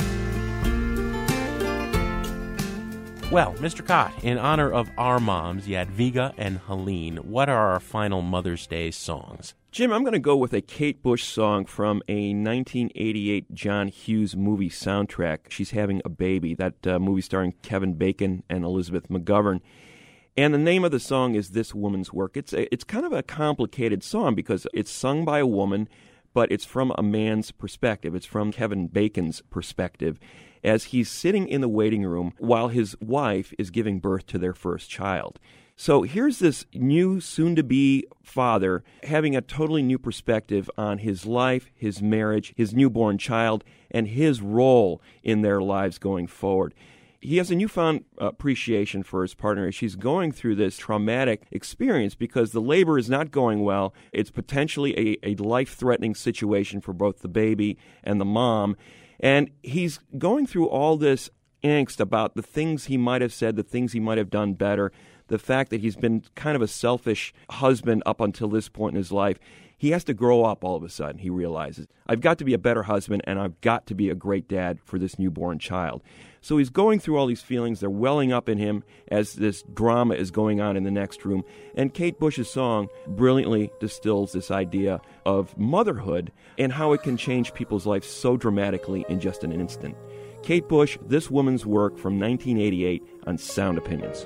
Well, Mister Cott, in honor of our moms, Jadwiga and Helene, what are our final Mother's Day songs? Jim, I'm going to go with a Kate Bush song from a nineteen eighty-eight John Hughes movie soundtrack, She's Having a Baby, that uh, movie starring Kevin Bacon and Elizabeth McGovern. And the name of the song is This Woman's Work. It's a, it's kind of a complicated song because it's sung by a woman, but it's from a man's perspective. It's from Kevin Bacon's perspective, as he's sitting in the waiting room while his wife is giving birth to their first child. So here's this new, soon-to-be father having a totally new perspective on his life, his marriage, his newborn child, and his role in their lives going forward. He has a newfound appreciation for his partner as she's going through this traumatic experience because the labor is not going well. It's potentially a, a life-threatening situation for both the baby and the mom. And he's going through all this angst about the things he might have said, the things he might have done better, the fact that he's been kind of a selfish husband up until this point in his life. He has to grow up all of a sudden, he realizes. I've got to be a better husband, and I've got to be a great dad for this newborn child. So he's going through all these feelings. They're welling up in him as this drama is going on in the next room. And Kate Bush's song brilliantly distills this idea of motherhood and how it can change people's lives so dramatically in just an instant. Kate Bush, This Woman's Work from nineteen eighty-eight on Sound Opinions.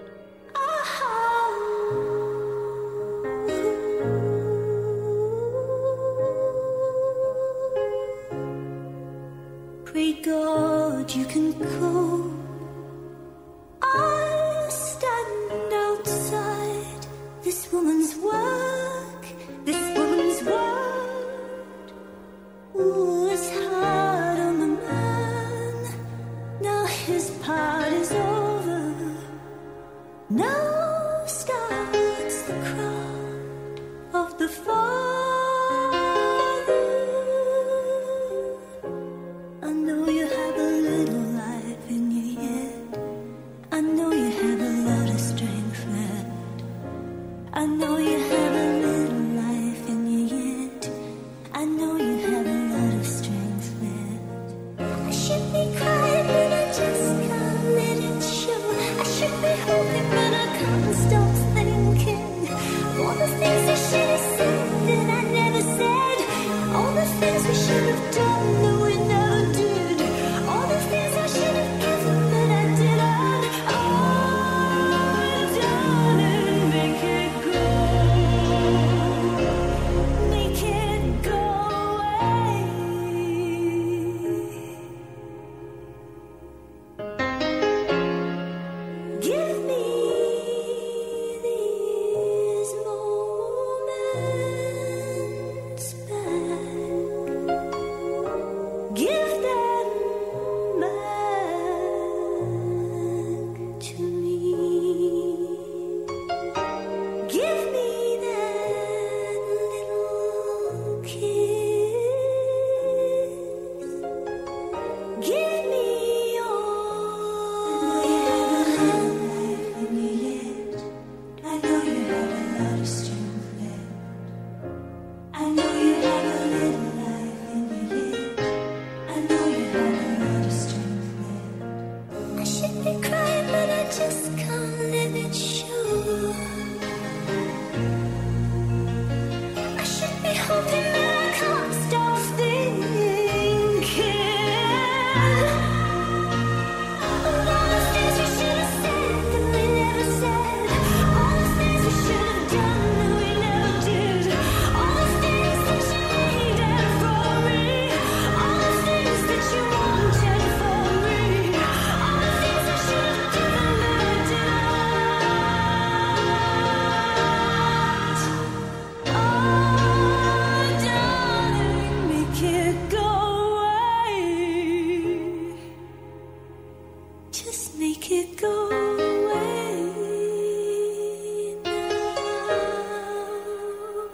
Pray God you can go. I stand outside this woman's work, this woman's word. Ooh, it's hard on the man. Now his part is over. Now starts the crowd of the father. I know you have a little life in you things we should have done that we never did. All the things I should have given that I didn't. Oh, darling, make it go. Make it go away. Give me these moments back. Give them back to me. Give me that little kiss. Give me all. I know you have a lot of strength left. I know you have a little life in you yet. I know you have a lot of strength left. I should be crying, but I just can't let it show. I should be hoping that I can't stop thinking of all the things we should have said that we never said. All the things we should have done that we never did. All the things that you needed for me. All the things that you wanted for me. All the things I should have given that I didn't. Oh, darling, make it go away. Just make it go away now.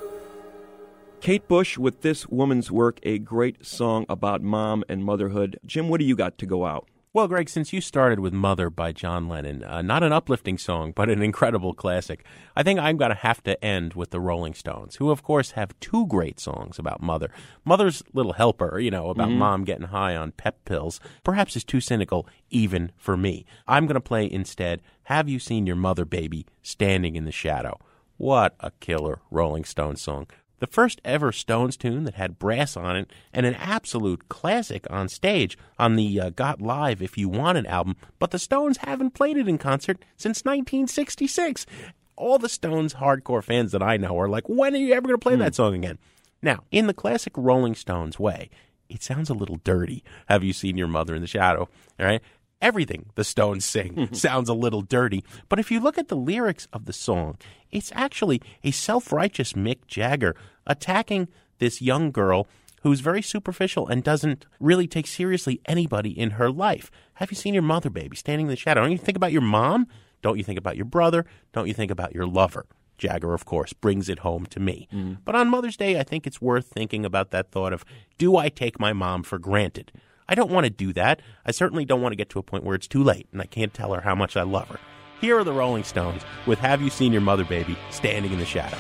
Kate Bush with This Woman's Work, a great song about mom and motherhood. Jim, what do you got to go out? Well, Greg, since you started with Mother by John Lennon, uh, not an uplifting song, but an incredible classic, I think I'm going to have to end with the Rolling Stones, who, of course, have two great songs about Mother. Mother's Little Helper, you know, about Mhm. mom getting high on pep pills, perhaps is too cynical even for me. I'm going to play instead, Have You Seen Your Mother, Baby, Standing in the Shadow. What a killer Rolling Stones song. The first ever Stones tune that had brass on it, and an absolute classic on stage on the uh, Got Live If You Want It album, but the Stones haven't played it in concert since nineteen sixty-six. All the Stones hardcore fans that I know are like, when are you ever going to play Hmm. that song again? Now, in the classic Rolling Stones way, it sounds a little dirty. Have you seen your mother in the shadow? All right? Everything the Stones sing sounds a little dirty. But if you look at the lyrics of the song, it's actually a self-righteous Mick Jagger attacking this young girl who's very superficial and doesn't really take seriously anybody in her life. Have you seen your mother, baby, standing in the shadow? Don't you think about your mom? Don't you think about your brother? Don't you think about your lover? Jagger, of course, brings it home to me. Mm. But on Mother's Day, I think it's worth thinking about that thought of, do I take my mom for granted? I don't want to do that. I certainly don't want to get to a point where it's too late and I can't tell her how much I love her. Here are the Rolling Stones with Have You Seen Your Mother, Baby, Standing in the Shadow.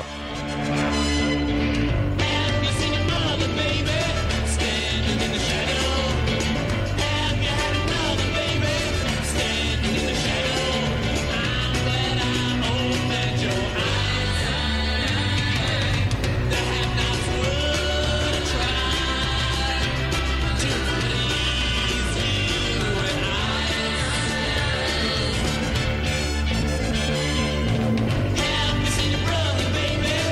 Baby,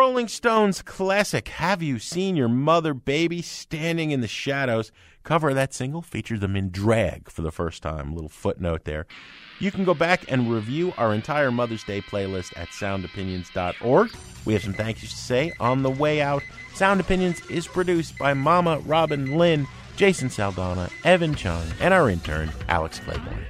Rolling Stones classic, Have You Seen Your Mother, Baby, Standing in the Shadows. Cover of that single featured them in drag for the first time. A little footnote there. You can go back and review our entire Mother's Day playlist at sound opinions dot org. We have some thank yous to say on the way out. Sound Opinions is produced by Mama Robin Lynn, Jason Saldana, Evan Chung, and our intern, Alex Claiborne.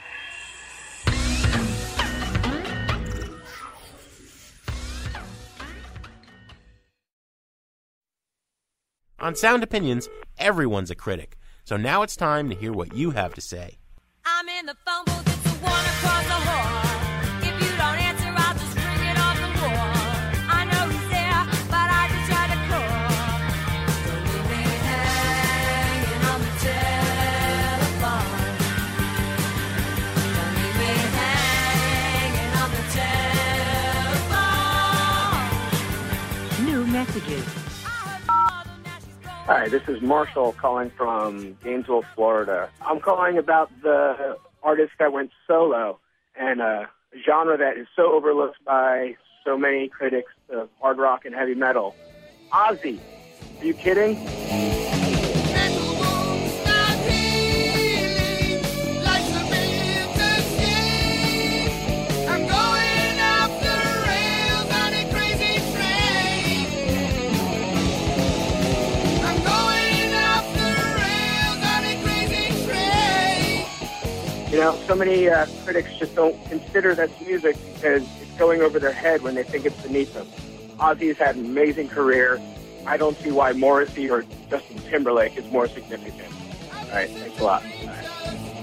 On Sound Opinions, everyone's a critic. So now it's time to hear what you have to say. I'm in the phone booth, it's the one across the hall. If you don't answer, I'll just bring it off the wall. I know he's there, but I just try to call. Don't leave me hanging on the telephone. Don't leave me hanging on the telephone. New messages. Hi, this is Marshall calling from Gainesville, Florida. I'm calling about the artist that went solo and a genre that is so overlooked by so many critics of hard rock and heavy metal. Ozzy. Are you kidding? You know, so many uh, critics just don't consider that's music because it's going over their head when they think it's beneath them. Ozzy's had an amazing career. I don't see why Morrissey or Justin Timberlake is more significant. All right, thanks a lot. All right.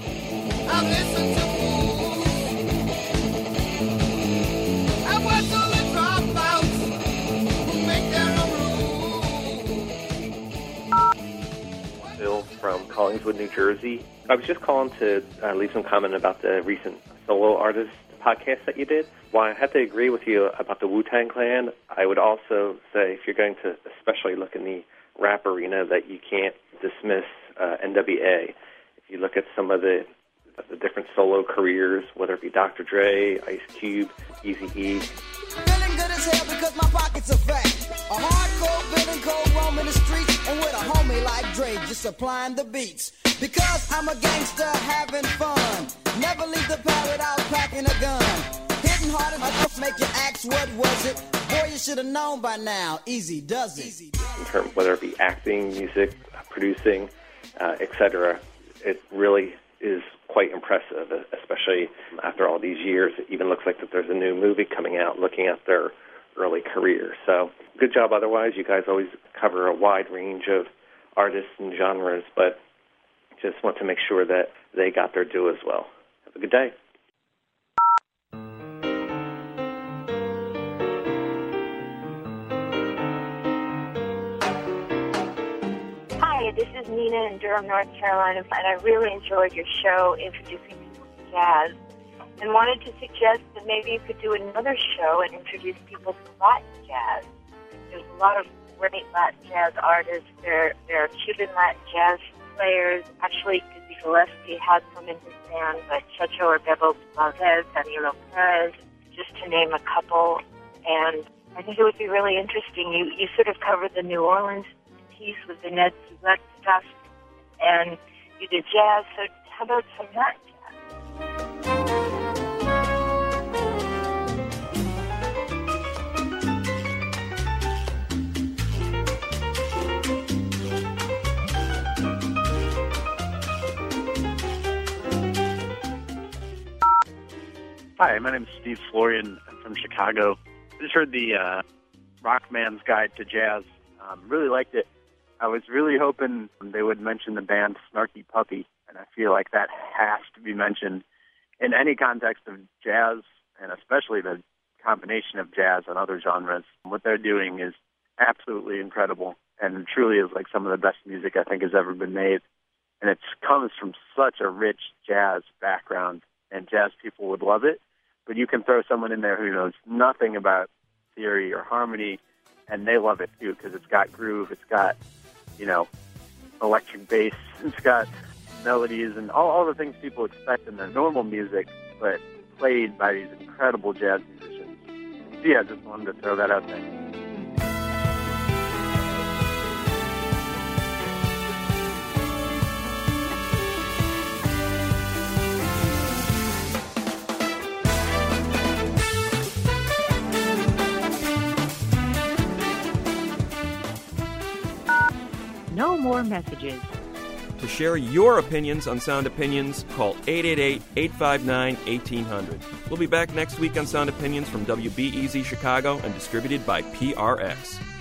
Bill from Collingswood, New Jersey. I was just calling to uh, leave some comment about the recent solo artist podcast that you did. While I have to agree with you about the Wu-Tang Clan, I would also say if you're going to especially look in the rap arena that you can't dismiss uh, N W A. If you look at some of the the different solo careers, whether it be Doctor Dre, Ice Cube, Eazy-E. Feeling good as hell because my pockets are fat. A hardcore villain, cold roaming the streets, and with a homie like Dre just supplying the beats. Because I'm a gangster having fun. Never leave the parrot out packing a gun. Hitting hard enough make you ask what was it. Boy, you should have known by now. Easy does it. In terms, whether it be acting, music, producing, uh, et cetera, it really is quite impressive, especially after all these years. It even looks like that there's a new movie coming out looking at their early career. So good job otherwise. You guys always cover a wide range of artists and genres, but just want to make sure that they got their due as well. Have a good day. Hi, this is Nina in Durham, North Carolina, and I really enjoyed your show introducing people to jazz and wanted to suggest that maybe you could do another show and introduce people to Latin jazz. There's a lot of great Latin jazz artists. There, there are Cuban Latin jazz players. Actually, Dizzy Gillespie had some in his band, but Chacho or Bebo Valdez, Danilo Perez, just to name a couple. And I think it would be really interesting. You, you sort of covered the New Orleans piece with the Ned Suzette stuff, and you did jazz, so how about some Latin jazz? Hi, my name is Steve Florian. I'm from Chicago. I just heard the uh, Rockman's Guide to Jazz. Um, really liked it. I was really hoping they would mention the band Snarky Puppy, and I feel like that has to be mentioned in any context of jazz, and especially the combination of jazz and other genres. What they're doing is absolutely incredible, and truly is like some of the best music I think has ever been made. And it comes from such a rich jazz background, and jazz people would love it. But you can throw someone in there who knows nothing about theory or harmony, and they love it too, because it's got groove, it's got, you know, electric bass, it's got melodies and all, all the things people expect in their normal music, but played by these incredible jazz musicians. So yeah, just wanted to throw that out there. no more messages. To share your opinions on Sound Opinions, call eight eight eight, eight five nine, one eight hundred. We'll be back next week on Sound Opinions from W B E Z Chicago and distributed by P R X.